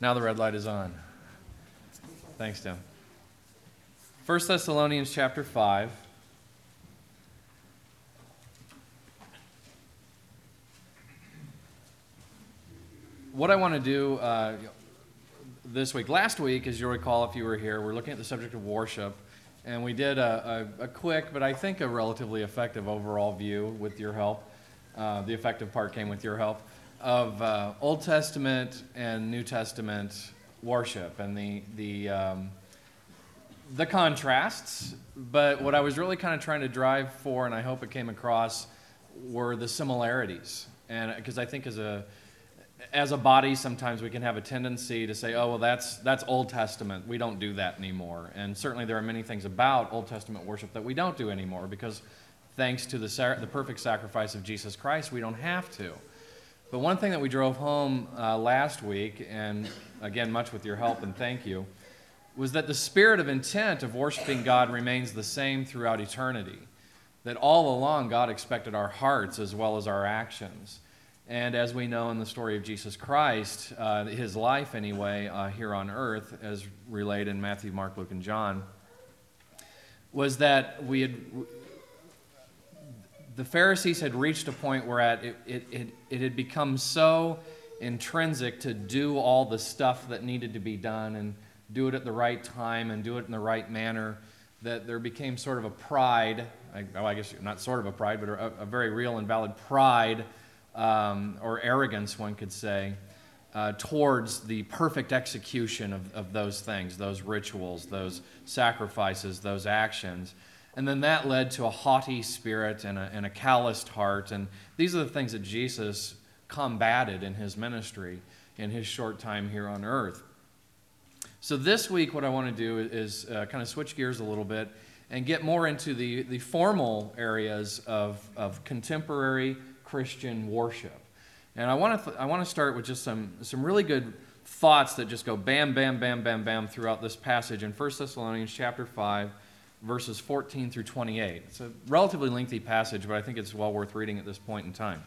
Now the red light is on. Thanks, Tim. 1 Thessalonians chapter 5. What I want to do this week, last week, as you'll recall if you were here, we're looking at the subject of worship, and we did a quick, but I think a relatively effective overall view with your help. The effective part came with your help, of Old Testament and New Testament worship and the contrasts. But what I was really kind of trying to drive for, and I hope it came across, were the similarities. And because I think as a body, sometimes we can have a tendency to say, oh, well, that's Old Testament. We don't do that anymore. And certainly there are many things about Old Testament worship that we don't do anymore because thanks to the perfect sacrifice of Jesus Christ, we don't have to. But one thing that we drove home last week, and again, much with your help and thank you, was that the spirit of intent of worshiping God remains the same throughout eternity. That all along God expected our hearts as well as our actions. And as we know in the story of Jesus Christ, his life anyway, here on earth, as relayed in Matthew, Mark, Luke, and John, was that the Pharisees had reached a point where it had become so intrinsic to do all the stuff that needed to be done and do it at the right time and do it in the right manner, that there became sort of a pride, I guess not sort of a pride, but a very real and valid pride or arrogance, one could say, towards the perfect execution of those things, those rituals, those sacrifices, those actions. And then that led to a haughty spirit and a calloused heart. And these are the things that Jesus combated in his ministry in his short time here on earth. So this week what I want to do is kind of switch gears a little bit and get more into the formal areas of contemporary Christian worship. And I want to start with just some really good thoughts that just go bam, bam, bam, bam, bam throughout this passage in 1 Thessalonians chapter 5, verses 14 through 28. It's a relatively lengthy passage, but I think it's well worth reading at this point in time.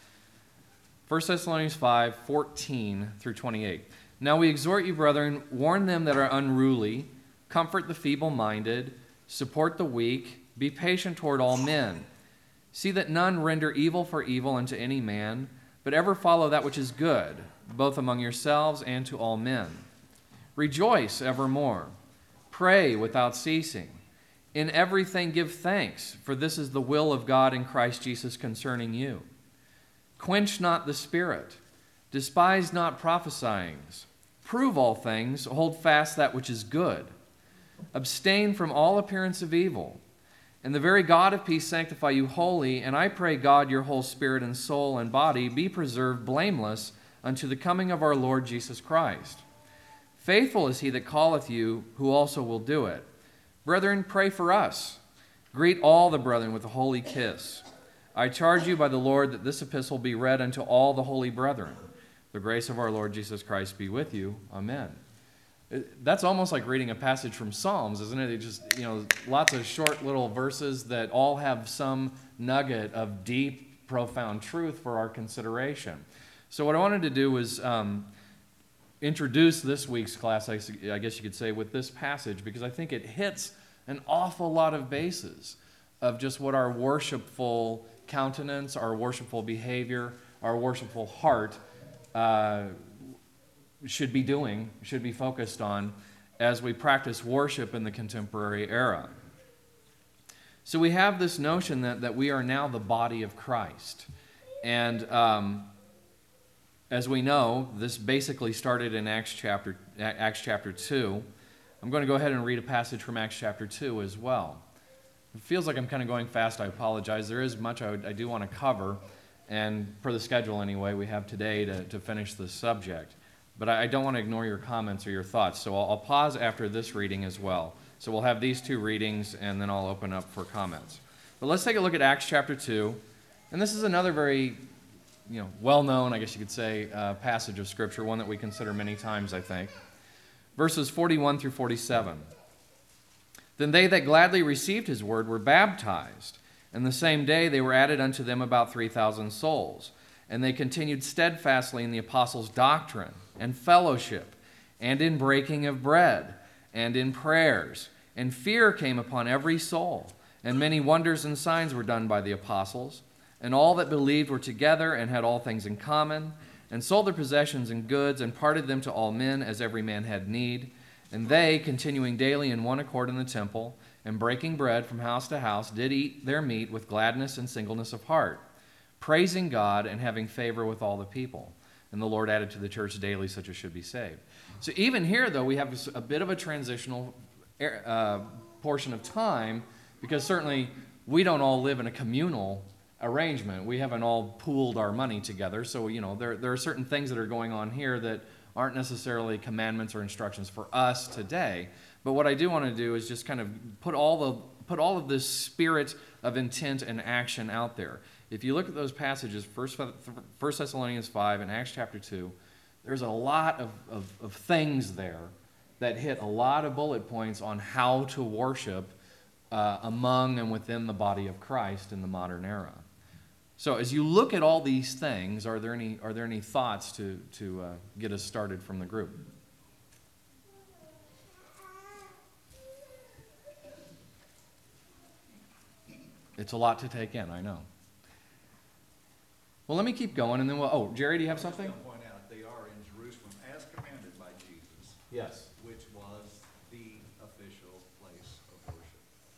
1 Thessalonians 5, 14 through 28. Now we exhort you, brethren, warn them that are unruly, comfort the feeble-minded, support the weak, be patient toward all men. See that none render evil for evil unto any man, but ever follow that which is good, both among yourselves and to all men. Rejoice evermore. Pray without ceasing. In everything give thanks, for this is the will of God in Christ Jesus concerning you. Quench not the spirit. Despise not prophesying. Prove all things. Hold fast that which is good. Abstain from all appearance of evil. And the very God of peace sanctify you wholly, and I pray God your whole spirit and soul and body be preserved blameless unto the coming of our Lord Jesus Christ. Faithful is he that calleth you, who also will do it. Brethren, pray for us. Greet all the brethren with a holy kiss. I charge you by the Lord that this epistle be read unto all the holy brethren. The grace of our Lord Jesus Christ be with you. Amen. That's almost like reading a passage from Psalms, isn't it? It just, lots of short little verses that all have some nugget of deep, profound truth for our consideration. So what I wanted to do was introduce this week's class, I guess you could say, with this passage, because I think it hits an awful lot of bases of just what our worshipful countenance, our worshipful behavior, our worshipful heart should be doing, should be focused on as we practice worship in the contemporary era. So we have this notion that we are now the body of Christ. And as we know, this basically started in Acts chapter 2. I'm going to go ahead and read a passage from Acts chapter 2 as well. It feels like I'm kind of going fast. I apologize. There is much I do want to cover, and per the schedule anyway, we have today to finish this subject. But I don't want to ignore your comments or your thoughts, so I'll pause after this reading as well. So we'll have these two readings, and then I'll open up for comments. But let's take a look at Acts chapter 2, and this is another very well-known, I guess you could say, passage of Scripture, one that we consider many times, I think. Verses 41 through 47. Then they that gladly received his word were baptized, and the same day they were added unto them about 3,000 souls. And they continued steadfastly in the apostles' doctrine and fellowship, and in breaking of bread, and in prayers. And fear came upon every soul, and many wonders and signs were done by the apostles. And all that believed were together and had all things in common, and sold their possessions and goods, and parted them to all men as every man had need. And they, continuing daily in one accord in the temple, and breaking bread from house to house, did eat their meat with gladness and singleness of heart, praising God and having favor with all the people. And the Lord added to the church daily such as should be saved. So even here, though, we have a bit of a transitional portion of time, because certainly we don't all live in a communal arrangement. We haven't all pooled our money together. So, there are certain things that are going on here that aren't necessarily commandments or instructions for us today. But what I do want to do is just kind of put all of this spirit of intent and action out there. If you look at those passages, 1 Thessalonians 5 and Acts chapter 2, there's a lot of things there that hit a lot of bullet points on how to worship among and within the body of Christ in the modern era. So as you look at all these things, are there any thoughts to get us started from the group? It's a lot to take in, I know. Well, let me keep going, and then Jerry, do you have something? I was going to point out, they are in Jerusalem as commanded by Jesus. Yes. Which was the official place of worship.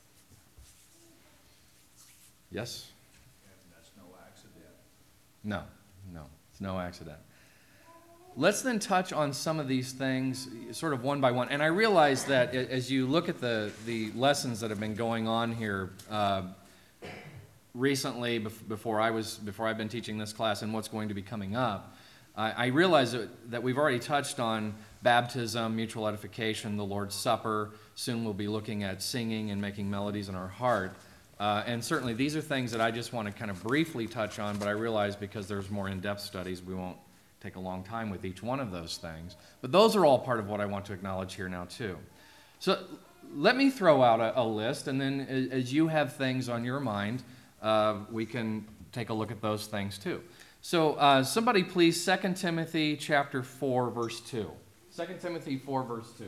Yes. And that's no accident. No, it's no accident. Let's then touch on some of these things sort of one by one. And I realize that as you look at the lessons that have been going on here recently, before I've been teaching this class and what's going to be coming up, I realize that we've already touched on baptism, mutual edification, the Lord's Supper. Soon we'll be looking at singing and making melodies in our heart. And certainly these are things that I just want to kind of briefly touch on, but I realize because there's more in-depth studies, we won't take a long time with each one of those things. But those are all part of what I want to acknowledge here now too. So let me throw out a list, and then as you have things on your mind, we can take a look at those things too. So somebody please, 2 Timothy chapter 4, verse 2. 2 Timothy 4, verse 2.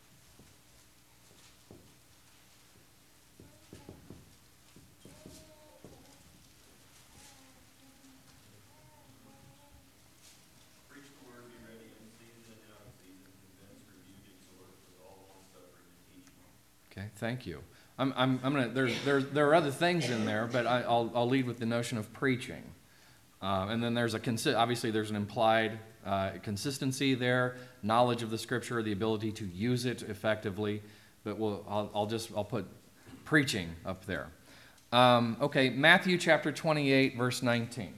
Okay, thank you. I'm gonna. There are other things in there, but I'll lead with the notion of preaching, and then there's obviously there's an implied consistency there, knowledge of the Scripture, the ability to use it effectively. But I'll put preaching up there. Okay, Matthew chapter 28, verse 19.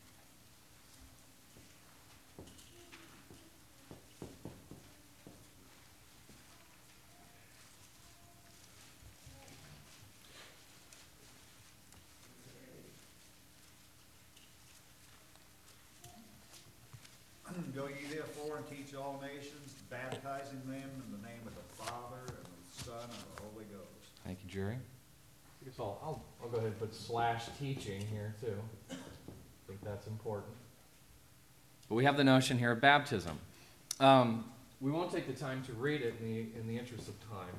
Go ye therefore and teach all nations, baptizing them in the name of the Father and the Son and the Holy Ghost. Thank you, Jerry. I guess I'll go ahead and put /teaching here too. I think that's important. But we have the notion here of baptism. We won't take the time to read it in the interest of time.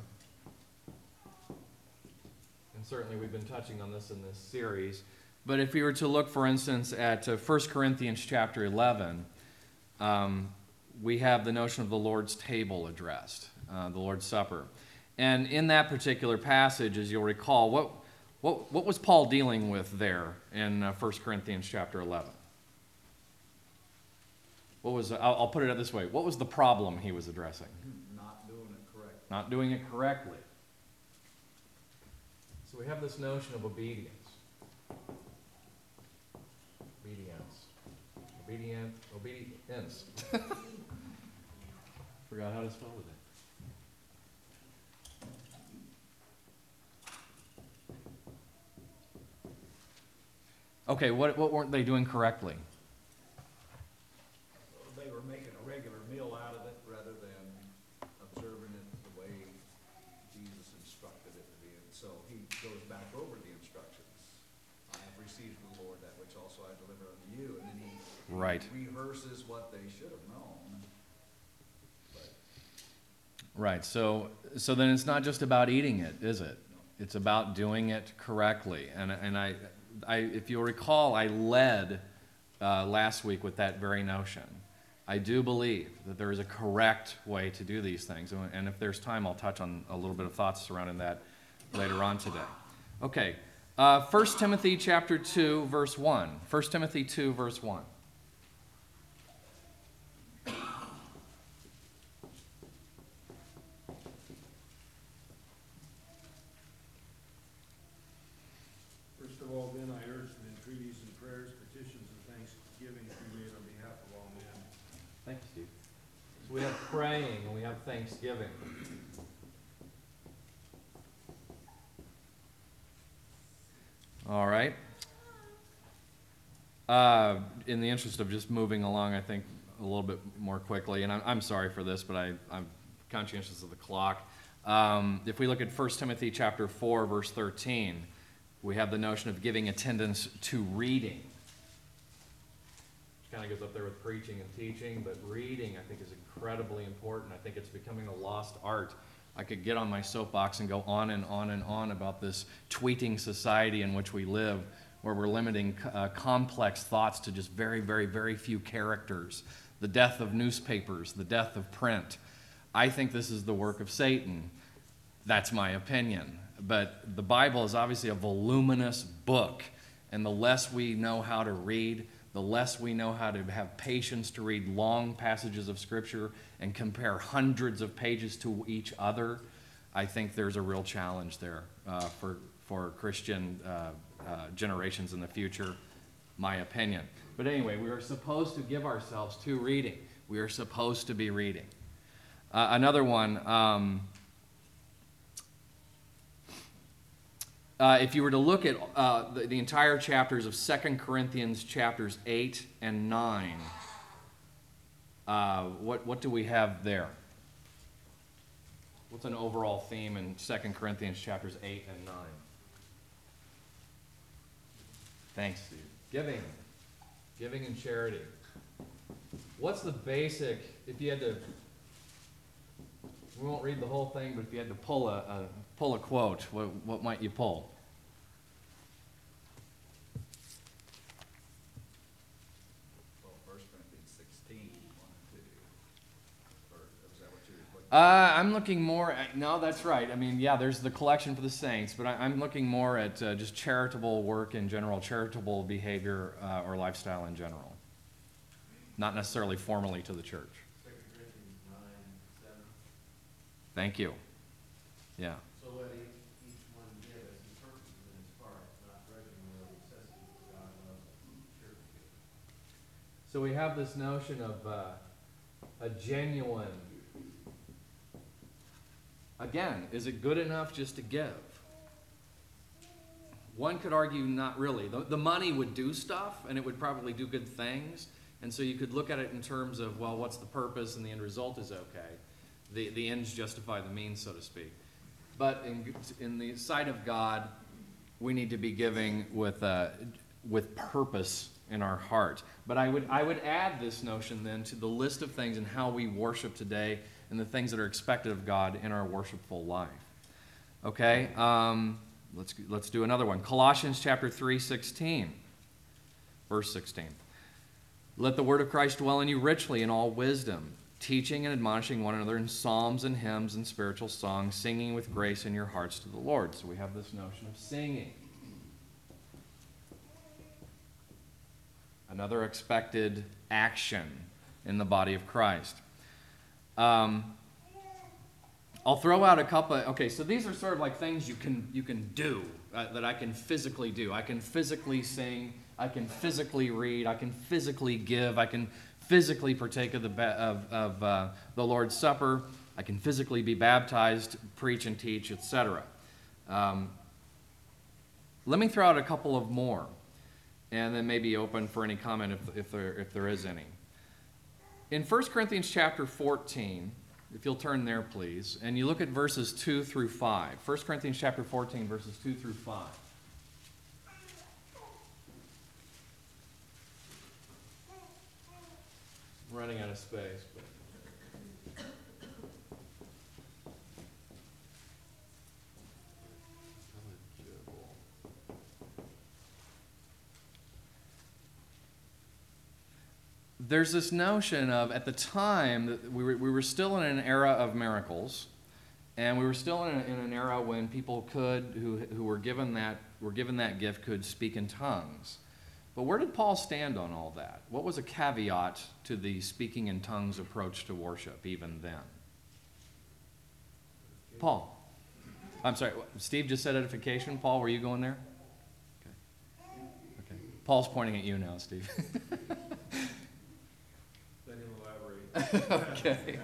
And certainly we've been touching on this in this series. But if we were to look, for instance, at 1 Corinthians chapter 11, we have the notion of the Lord's table addressed, the Lord's Supper. And in that particular passage, as you'll recall, what was Paul dealing with there in 1 Corinthians chapter 11? I'll put it this way. What was the problem he was addressing? Not doing it correctly. Not doing it correctly. So we have this notion of obedience. Obedience. Forgot how to spell it. Okay, what weren't they doing correctly? They were making a regular meal out of it rather than observing it the way Jesus instructed it to be. And so he goes back over the instructions. I have received from the Lord that which also I deliver unto you. And then he Right. rehearses what they should have known. But Right. So then it's not just about eating it, is it? It's about doing it correctly. And I if you'll recall, I led last week with that very notion. I do believe that there is a correct way to do these things. And if there's time, I'll touch on a little bit of thoughts surrounding that later on today. Okay. 1 Timothy chapter 2, verse 1. 1 Timothy 2, verse 1. First of all, then, I urge that entreaties and prayers, petitions and thanksgiving be made on behalf of all men. Thank you, Steve. So we have praying and we have thanksgiving. All right. In the interest of just moving along, I think, a little bit more quickly, and I'm sorry for this, but I'm conscientious of the clock. If we look at 1 Timothy chapter 4, verse 13, we have the notion of giving attendance to reading. Which kind of goes up there with preaching and teaching, but reading, I think, is incredibly important. I think it's becoming a lost art. I could get on my soapbox and go on and on and on about this tweeting society in which we live, where we're limiting complex thoughts to just very, very, very few characters. The death of newspapers, the death of print. I think this is the work of Satan. That's my opinion. But the Bible is obviously a voluminous book, and the less we know how to read, the less we know how to have patience to read long passages of Scripture and compare hundreds of pages to each other, I think there's a real challenge there for Christian generations in the future, my opinion. But anyway, we are supposed to give ourselves to reading. We are supposed to be reading. Another one, if you were to look at the entire chapters of 2 Corinthians chapters 8 and 9, what do we have there? What's an overall theme in 2 Corinthians chapters 8 and 9? Thanks, Steve. Giving and charity. What's the basic, if you had to, we won't read the whole thing, but if you had to pull a quote, what might you pull? Well, 1 Corinthians 16, 1 and 2. Or is that what you were looking at? I'm looking more at, no, that's right. I mean, yeah, there's the collection for the saints, but I'm looking more at just charitable work in general, charitable behavior or lifestyle in general. Not necessarily formally to the church. 2 Corinthians 9, 7. Thank you. Yeah. So let each one give as he purposes in his heart, not grudging or necessity, for God loves a cheerful giver. So we have this notion of a genuine, again, is it good enough just to give? One could argue not really. The money would do stuff, and it would probably do good things, and so you could look at it in terms of, well, what's the purpose, and the end result is okay. The ends justify the means, so to speak. But in the sight of God, we need to be giving with purpose in our heart. But I would add this notion then to the list of things and how we worship today and the things that are expected of God in our worshipful life. Okay, let's do another one. Colossians chapter 3:16, verse 16. Let the word of Christ dwell in you richly in all wisdom, teaching and admonishing one another in psalms and hymns and spiritual songs, singing with grace in your hearts to the Lord. So we have this notion of singing. Another expected action in the body of Christ. I'll throw out a couple. Okay, so these are sort of like things you can do that I can physically do. I can physically sing. I can physically read. I can physically give. I can physically partake of the Lord's Supper. I can physically be baptized, preach and teach, etc. Let me throw out a couple of more, and then maybe open for any comment if there is any. In 1 Corinthians chapter 14, if you'll turn there, please, and you look at verses 2 through 5. 1 Corinthians chapter 14, verses 2 through 5. I'm running out of space, but there's this notion of, at the time, that we were still in an era of miracles, and we were still in an era when people who were given that gift could speak in tongues. But where did Paul stand on all that? What was a caveat to the speaking in tongues approach to worship even then? Paul. I'm sorry, Steve just said edification. Paul, were you going there? Okay. Paul's pointing at you now, Steve. Let him elaborate. Okay.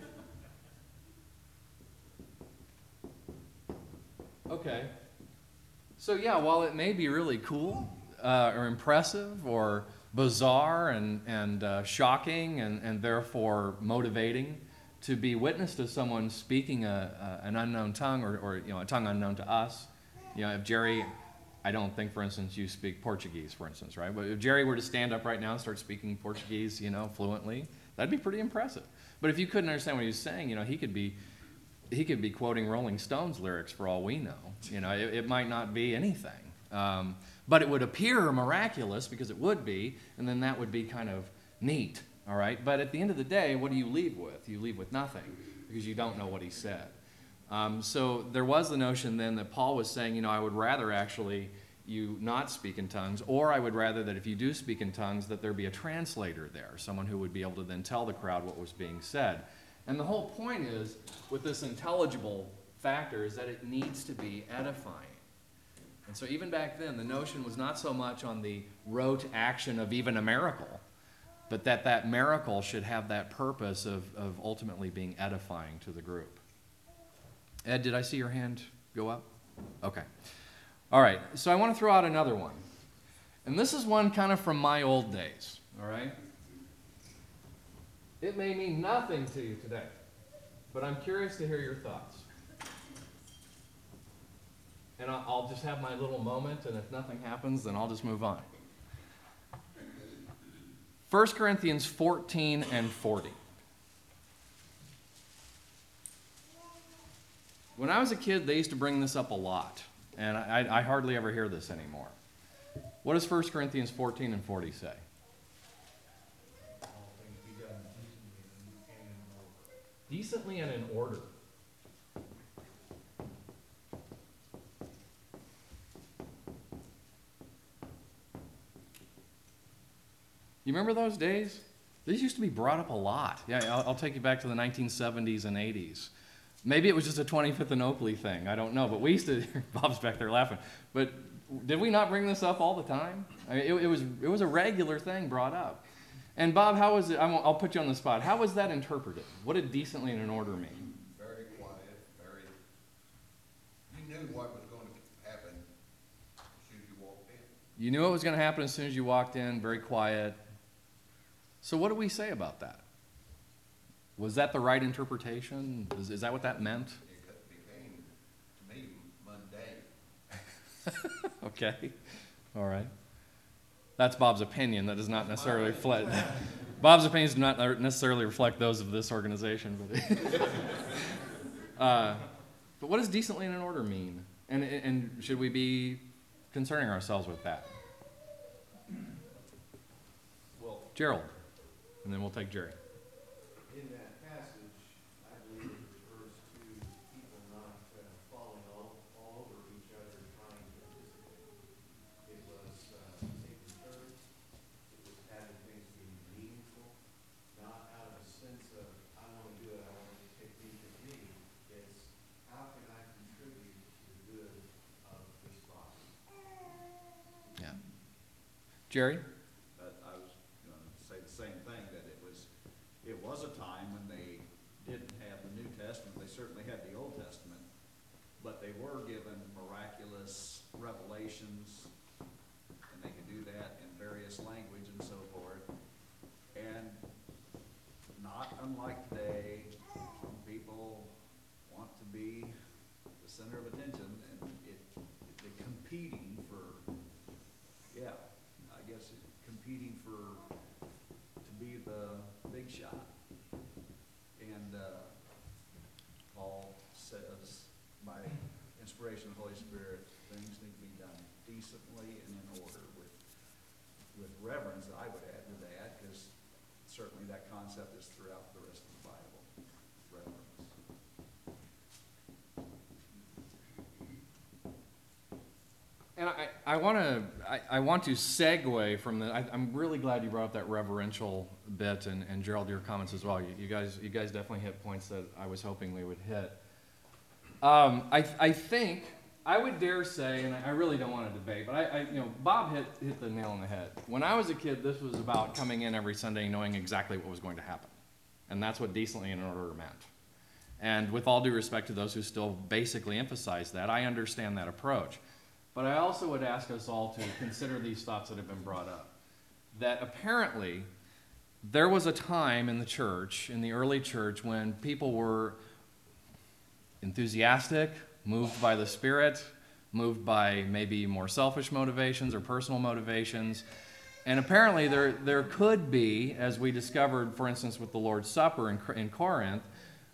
Okay. So yeah, while it may be really cool or impressive or bizarre and shocking and therefore motivating to be witness to someone speaking an unknown tongue or a tongue unknown to us, if Jerry, I don't think, for instance, you speak Portuguese, for instance, right? But if Jerry were to stand up right now and start speaking Portuguese, fluently, that'd be pretty impressive. But if you couldn't understand what he was saying, he could be quoting Rolling Stones lyrics for all we know. It might not be anything. But it would appear miraculous because it would be, and then that would be kind of neat, all right? But at the end of the day, what do you leave with? You leave with nothing because you don't know what he said. So there was the notion then that Paul was saying, I would rather actually you not speak in tongues, or I would rather that if you do speak in tongues that there be a translator there, someone who would be able to then tell the crowd what was being said. And the whole point is, with this intelligible factor, is that it needs to be edifying. And so even back then, the notion was not so much on the rote action of even a miracle, but that miracle should have that purpose of ultimately being edifying to the group. Ed, did I see your hand go up? Okay. All right, so I want to throw out another one. And this is one kind of from my old days, all right? It may mean nothing to you today, but I'm curious to hear your thoughts. And I'll just have my little moment, and if nothing happens, then I'll just move on. 1 Corinthians 14 and 40. When I was a kid, they used to bring this up a lot, and I hardly ever hear this anymore. What does 1 Corinthians 14 and 40 say? All things be done Decently and in order. You remember those days? These used to be brought up a lot. Yeah, I'll take you back to the 1970s and 80s. Maybe it was just a 25th and Oakley thing. I don't know. But we used to, Bob's back there laughing. But did we not bring this up all the time? I mean, it was a regular thing brought up. And Bob, how was it? I'll put you on the spot. How was that interpreted? What did decently and in order mean? Very quiet, you knew what was going to happen as soon as you walked in. You knew what was going to happen as soon as you walked in, very quiet. So what do we say about that? Was that the right interpretation? Is that what that meant? It became, to me, mundane. Okay. All right. That's Bob's opinion. That does not necessarily reflect. Bob's opinions do not necessarily reflect those of this organization. But what does decently and in order mean? And should we be concerning ourselves with that? Well, Gerald. And then we'll take Jerry. In that passage, I believe it refers to people not falling all over each other trying to participate. It was taking turns. It was having things be meaningful, not out of a sense of, I want to do it, I want to take me to me. It's, how can I contribute to the good of this body? Yeah. Jerry? I was going to say the same thing, that it was a time when they didn't have the New Testament. They certainly had the Old Testament, but they were given miraculous revelations, and they could do that in various language and so forth. And not unlike today, people want to be the center of attention, and they're competing for, competing to be the big shot. And Paul says, by inspiration of the Holy Spirit, things need to be done decently and in order, with reverence, I would add to that, because concept is throughout the rest of the Bible, reverence. And I want to segue from the. I'm really glad you brought up that reverential bit, and Gerald, your comments as well. You guys definitely hit points that I was hoping we would hit. I think I would dare say, and I really don't want to debate, but Bob hit the nail on the head. When I was a kid, this was about coming in every Sunday knowing exactly what was going to happen, and that's what decently in order meant. And with all due respect to those who still basically emphasize that, I understand that approach. But I also would ask us all to consider these thoughts that have been brought up. That apparently there was a time in the church, in the early church, when people were enthusiastic, moved by the Spirit, moved by maybe more selfish motivations or personal motivations. And apparently there could be, as we discovered, for instance, with the Lord's Supper in Corinth,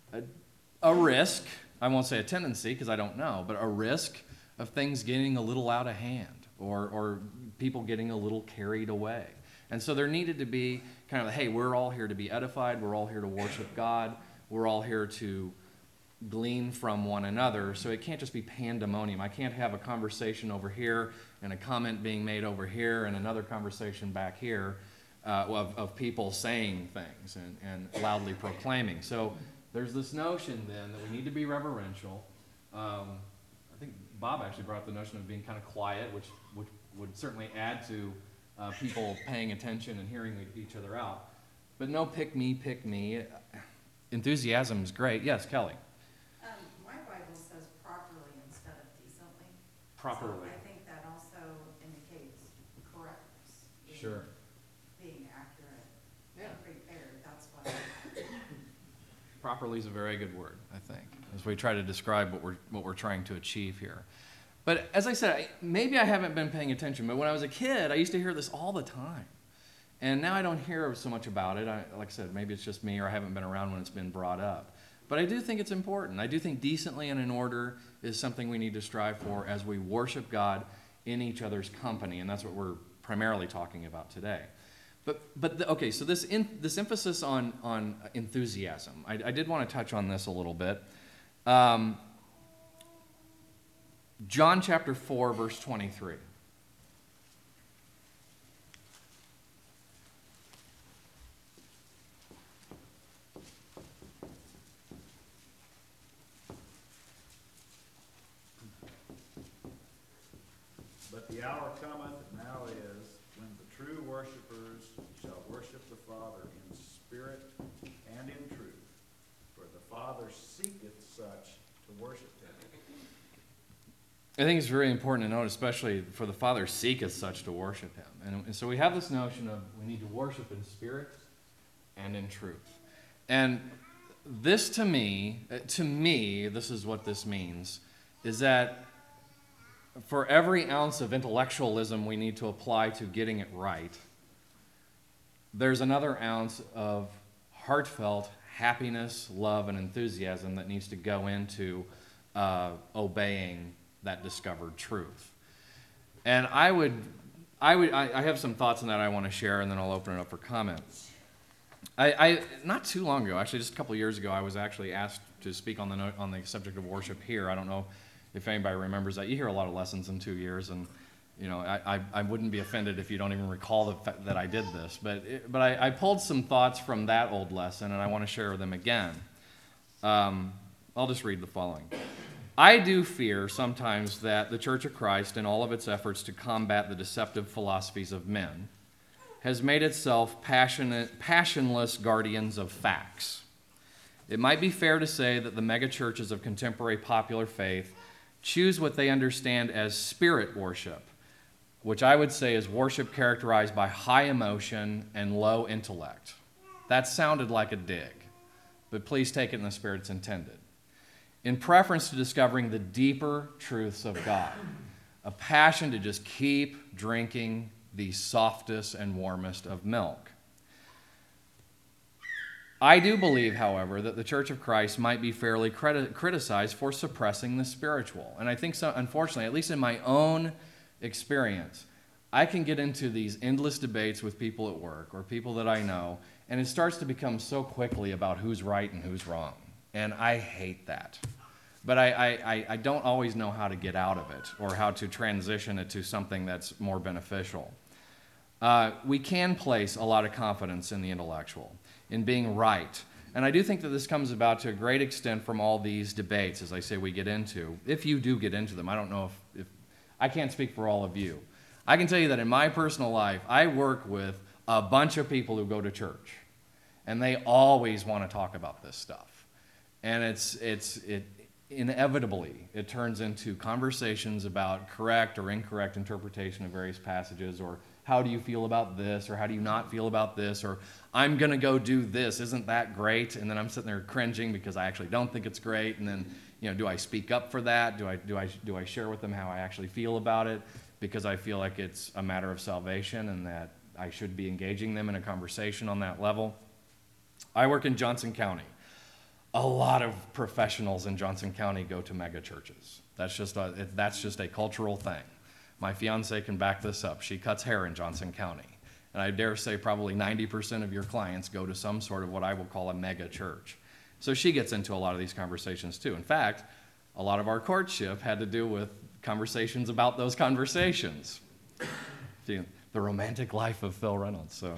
a risk, I won't say a tendency because I don't know, but a risk of things getting a little out of hand or people getting a little carried away. And so there needed to be kind of, hey, we're all here to be edified, we're all here to worship God, we're all here to glean from one another, so it can't just be pandemonium. I can't have a conversation over here and a comment being made over here and another conversation back here of people saying things and loudly proclaiming. So there's this notion then that we need to be reverential. I think Bob actually brought up the notion of being kind of quiet, which would certainly add to people paying attention and hearing each other out. But no pick me. Enthusiasm is great. Yes, Kelly. My Bible says properly instead of decently. Properly. So I think that also indicates correctness. Sure. Being accurate Yeah. and prepared. That's what. Properly is a very good word, I think, as we try to describe what we're trying to achieve here. But as I said, maybe I haven't been paying attention, but when I was a kid, I used to hear this all the time. And now I don't hear so much about it. Like I said, maybe it's just me or I haven't been around when it's been brought up. But I do think it's important. I do think decently and in order is something we need to strive for as we worship God in each other's company, and that's what we're primarily talking about today. Okay, so this emphasis on enthusiasm, I did want to touch on this a little bit. John chapter 4, verse 23. But the hour cometh, and now is, when the true worshipers shall worship the Father in spirit and in truth. For the Father seeketh such to worship him. I think it's very important to note, especially for the Father seeketh such to worship him. And so we have this notion of we need to worship in spirit and in truth. And this to me, this is what this means, is that for every ounce of intellectualism we need to apply to getting it right, there's another ounce of heartfelt happiness, love, and enthusiasm that needs to go into obeying that discovered truth. And I have some thoughts on that I want to share, and then I'll open it up for comment. I not too long ago, actually just a couple years ago, I was actually asked to speak on the subject of worship here. I don't know if anybody remembers that. You hear a lot of lessons in 2 years, and I wouldn't be offended if you don't even recall the fact that I did this. But I pulled some thoughts from that old lesson, and I want to share them again. I'll just read the following. I do fear sometimes that the Church of Christ, in all of its efforts to combat the deceptive philosophies of men, has made itself passionless guardians of facts. It might be fair to say that the megachurches of contemporary popular faith choose what they understand as spirit worship, which I would say is worship characterized by high emotion and low intellect. That sounded like a dig, but please take it in the spirit it's intended. In preference to discovering the deeper truths of God, a passion to just keep drinking the softest and warmest of milk. I do believe, however, that the Church of Christ might be fairly criticized for suppressing the spiritual. And I think so, unfortunately, at least in my own experience, I can get into these endless debates with people at work or people that I know, and it starts to become so quickly about who's right and who's wrong. And I hate that. But I don't always know how to get out of it or how to transition it to something that's more beneficial. We can place a lot of confidence in the intellectual, in being right. And I do think that this comes about to a great extent from all these debates, as I say, we get into. If you do get into them, I don't know if I can't speak for all of you. I can tell you that in my personal life, I work with a bunch of people who go to church, and they always want to talk about this stuff. And it inevitably, it turns into conversations about correct or incorrect interpretation of various passages, or how do you feel about this, or how do you not feel about this, or I'm going to go do this, isn't that great? And then I'm sitting there cringing because I actually don't think it's great. And then, do I speak up for that? Do I share with them how I actually feel about it because I feel like it's a matter of salvation and that I should be engaging them in a conversation on that level? I work in Johnson County. A lot of professionals in Johnson County go to mega churches. That's just a cultural thing. My fiance can back this up. She cuts hair in Johnson County. And I dare say probably 90% of your clients go to some sort of what I will call a mega church. So she gets into a lot of these conversations too. In fact, a lot of our courtship had to do with conversations about those conversations. The romantic life of Phil Reynolds. So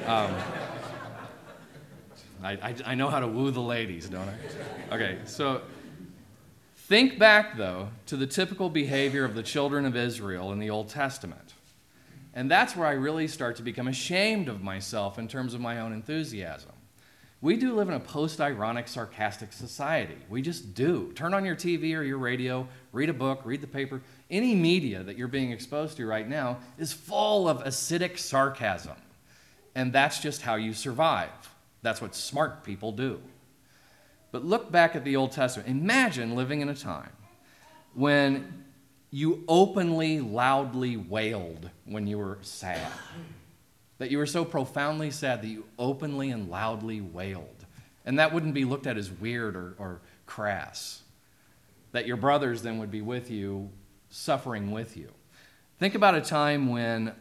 I know how to woo the ladies, don't I? Okay, so think back, though, to the typical behavior of the children of Israel in the Old Testament. And that's where I really start to become ashamed of myself in terms of my own enthusiasm. We do live in a post-ironic, sarcastic society. We just do. Turn on your TV or your radio, read a book, read the paper. Any media that you're being exposed to right now is full of acidic sarcasm. And that's just how you survive. That's what smart people do. But look back at the Old Testament. Imagine living in a time when you openly, loudly wailed when you were sad. That you were so profoundly sad that you openly and loudly wailed. And that wouldn't be looked at as weird or crass. That your brothers then would be with you, suffering with you. Think about a time when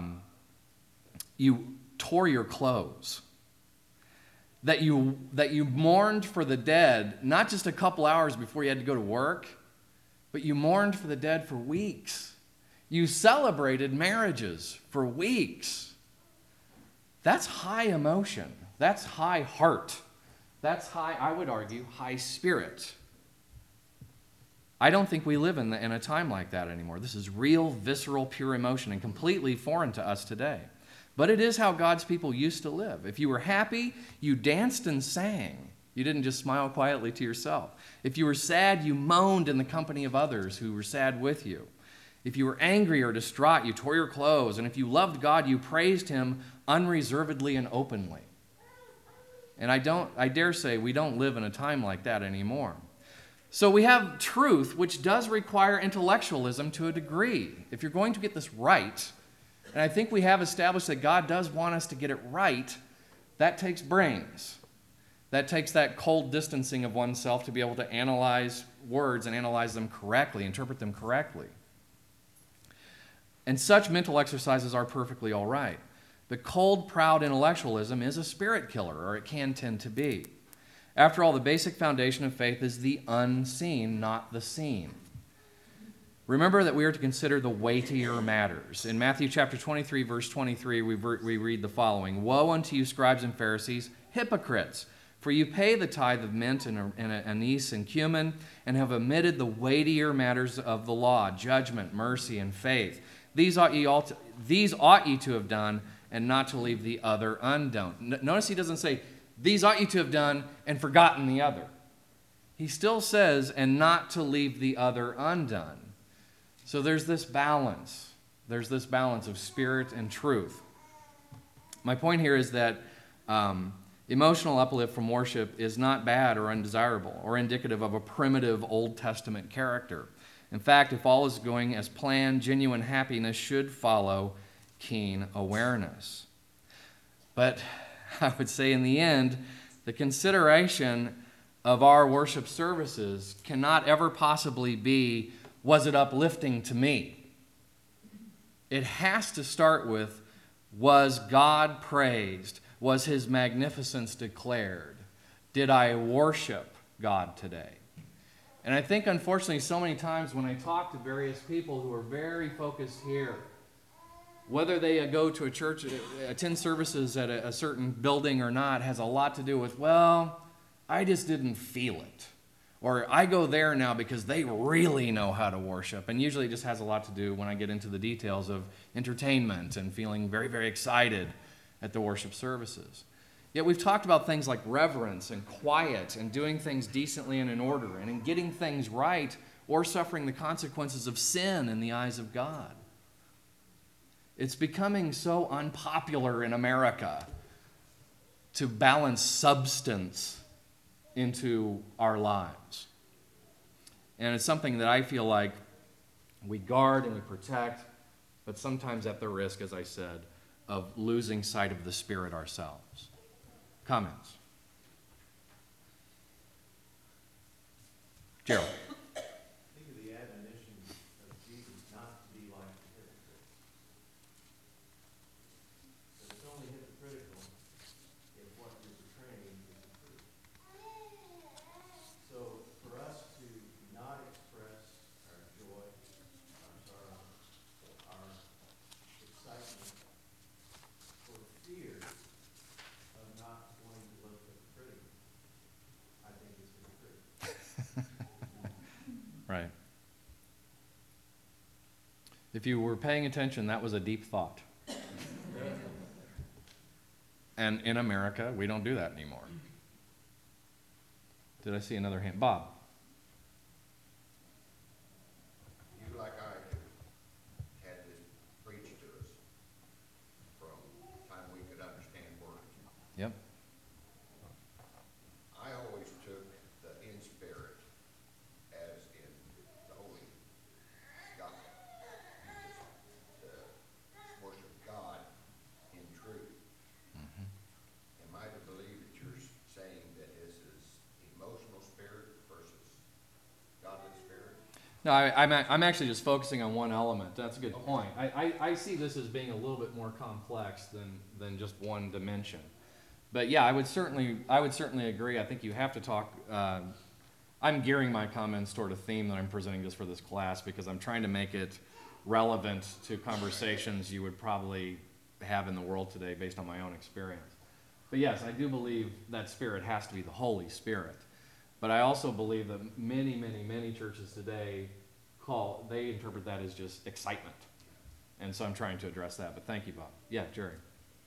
you tore your clothes. That you mourned for the dead, not just a couple hours before you had to go to work, but you mourned for the dead for weeks. You celebrated marriages for weeks. That's high emotion. That's high heart. That's high, I would argue, high spirit. I don't think we live in a time like that anymore. This is real, visceral, pure emotion and completely foreign to us today. But it is how God's people used to live. If you were happy, you danced and sang. You didn't just smile quietly to yourself. If you were sad, you moaned in the company of others who were sad with you. If you were angry or distraught, you tore your clothes. And if you loved God, you praised Him unreservedly and openly. And I dare say we don't live in a time like that anymore. So we have truth, which does require intellectualism to a degree. If you're going to get this right, and I think we have established that God does want us to get it right, that takes brains. That takes that cold distancing of oneself to be able to analyze words and analyze them correctly, interpret them correctly. And such mental exercises are perfectly all right. But cold, proud intellectualism is a spirit killer, or it can tend to be. After all, the basic foundation of faith is the unseen, not the seen. Remember that we are to consider the weightier matters. In Matthew chapter 23, verse 23, we read the following: "Woe unto you, scribes and Pharisees, hypocrites! For you pay the tithe of mint and anise and cumin, and have omitted the weightier matters of the law, judgment, mercy, and faith. These ought ye to have done, and not to leave the other undone." Notice he doesn't say, "These ought ye to have done, and forgotten the other." He still says, "and not to leave the other undone." So there's this balance. There's this balance of spirit and truth. My point here is that emotional uplift from worship is not bad or undesirable or indicative of a primitive Old Testament character. In fact, if all is going as planned, genuine happiness should follow keen awareness. But I would say in the end, the consideration of our worship services cannot ever possibly be, was it uplifting to me? it has to start with, was God praised? Was his magnificence declared? Did I worship God today? And I think, unfortunately, so many times when I talk to various people who are very focused here, whether they go to a church, attend services at a certain building or not, has a lot to do with, well, I just didn't feel it. Or I go there now because they really know how to worship. And usually it just has a lot to do when I get into the details of entertainment and feeling very, very excited at the worship services. Yet we've talked about things like reverence and quiet and doing things decently and in order and in getting things right or suffering the consequences of sin in the eyes of God. It's becoming so unpopular in America to balance substance into our lives. And it's something that I feel like we guard and we protect, but sometimes at the risk, as I said, of losing sight of the Spirit ourselves. Comments? Gerald. Think of the admonition of Jesus not to be like the hypocrites. But it's only hypocritical if what you're portraying is the truth. So for us to not express our joy, our sorrow, our excitement for fear of not wanting to look hypocritical, I think it's hypocritical. Right. If you were paying attention, that was a deep thought. And in America, we don't do that anymore. Did I see another hand? Bob. You, like I do, had this preached to us from the time we could understand words. Yep. I always took the in spirit as in the Holy Gospel. To worship God in truth. Am I to believe that you're saying that this is emotional spirit versus godly spirit? No, I'm actually just focusing on one element. That's a good point. I see this as being a little bit more complex than just one dimension. But yeah, I would certainly agree. I think you have to talk. I'm gearing my comments toward a theme that I'm presenting just for this class because I'm trying to make it relevant to conversations you would probably have in the world today based on my own experience. But yes, I do believe that Spirit has to be the Holy Spirit. But I also believe that many, many, many churches today they interpret that as just excitement. And so I'm trying to address that. But thank you, Bob. Yeah, Jerry.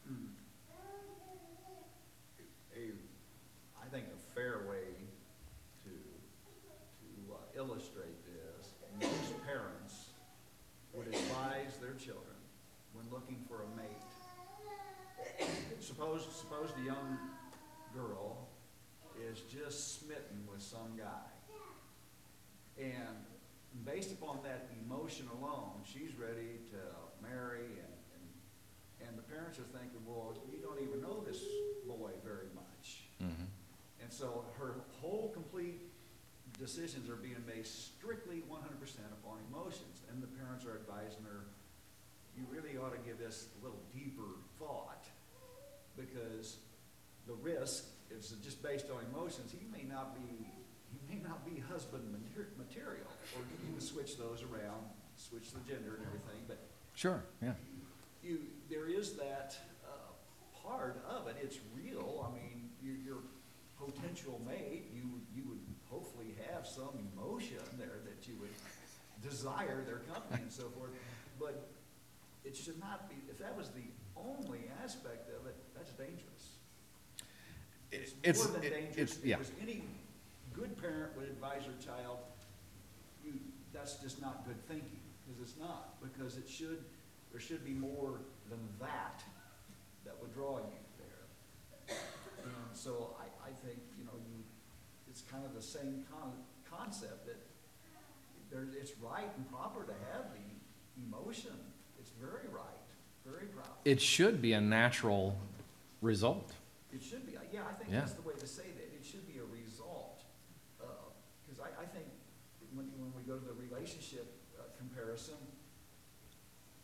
I think a fair way to illustrate this, most parents would advise their children when looking for a mate. Suppose the young girl is just smitten with some guy. And based upon that emotion alone, she's ready to marry and the parents are thinking, well, you don't even know this boy very much. Mm-hmm. And so her whole complete decisions are being based strictly 100% upon emotions. And the parents are advising her, you really ought to give this a little deeper thought because the risk is just based on emotions. He may not be husband material, or you can switch those around, switch the gender and everything, but Sure, yeah. there is that part of it. It's real. I mean, your potential mate, you would hopefully have some emotion there that you would desire their company and so forth. But it should not be. If that was the only aspect of it, that's dangerous. It's more than dangerous because any good parent would advise their child, that's just not good thinking, because it's not. Because there should be more than that would draw you there. And so I think, it's kind of the same concept that it's right and proper to have the emotion. It's very right, very proper. It should be a natural result. It should be. Yeah, I think that's the way to say that. It should be a result. Because I think when we go to the relationship comparison,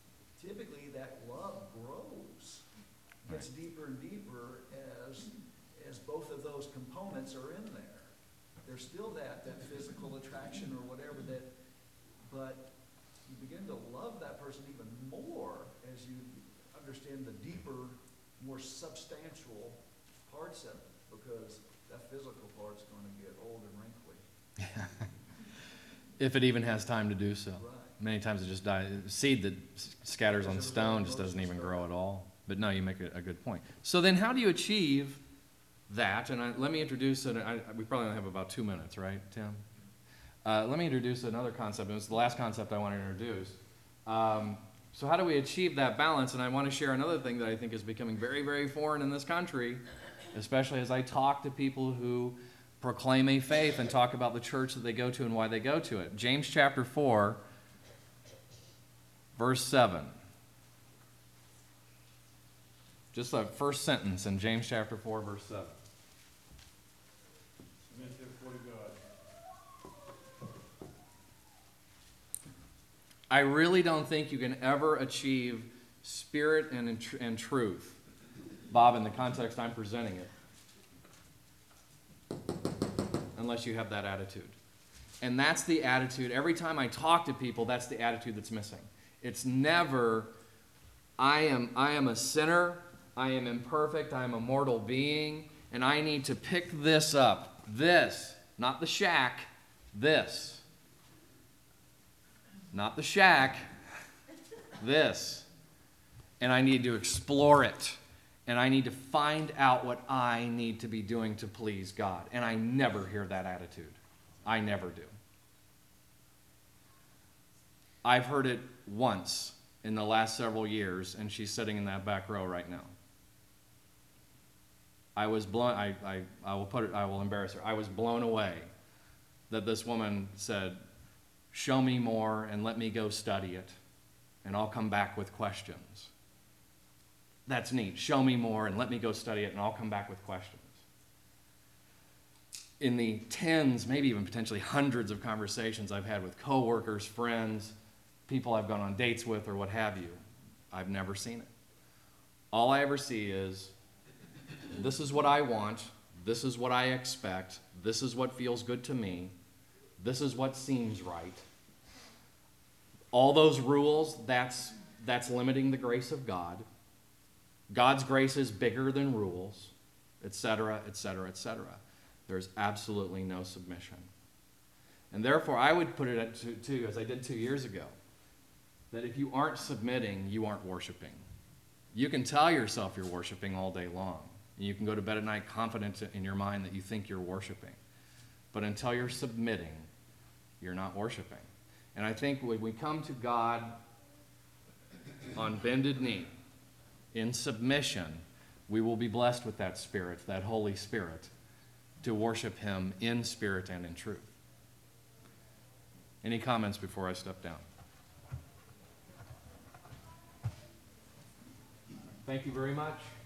typically that love grows, gets deeper and deeper as both of those components are in there. There's still that physical attraction or whatever but you begin to love that person even more as you understand the deeper, more substantial parts of it, because that physical part's going to get old and wrinkly. If it even has time to do so. Right. Many times it just dies. Seed that scatters on stone just doesn't even grow at all. But no, you make a good point. So then how do you achieve that? And let me introduce it. We probably only have about 2 minutes, right, Tim? Let me introduce another concept. And it's the last concept I want to introduce. So how do we achieve that balance? And I want to share another thing that I think is becoming very, very foreign in this country, especially as I talk to people who proclaim a faith and talk about the church that they go to and why they go to it. James chapter 4, verse 7. Just the first sentence in James chapter 4, verse 7. Submit therefore to God. I really don't think you can ever achieve spirit and truth, Bob, in the context I'm presenting it, unless you have that attitude. And that's the attitude. Every time I talk to people, that's the attitude that's missing. It's never, I am a sinner, I am imperfect, I am a mortal being, and I need to pick this up. This, not the shack, this. Not the shack, this. And I need to explore it. And I need to find out what I need to be doing to please God. And I never hear that attitude. I never do. I've heard it once in the last several years, and she's sitting in that back row right now. I was blown, I will embarrass her. I was blown away that this woman said, "Show me more and let me go study it, and I'll come back with questions." That's neat. Show me more and let me go study it, and I'll come back with questions. In the tens, maybe even potentially hundreds of conversations I've had with coworkers, friends, people I've gone on dates with, or what have you, I've never seen it. All I ever see is, this is what I want, this is what I expect, this is what feels good to me, this is what seems right. All those rules, that's limiting the grace of God. God's grace is bigger than rules, etc., etc., etc. There's absolutely no submission. And therefore, I would put it to as I did 2 years ago, that if you aren't submitting, you aren't worshiping. You can tell yourself you're worshiping all day long. And you can go to bed at night confident in your mind that you think you're worshiping. But until you're submitting, you're not worshiping. And I think when we come to God on bended knee, in submission, we will be blessed with that Spirit, that Holy Spirit, to worship Him in spirit and in truth. Any comments before I step down? Thank you very much.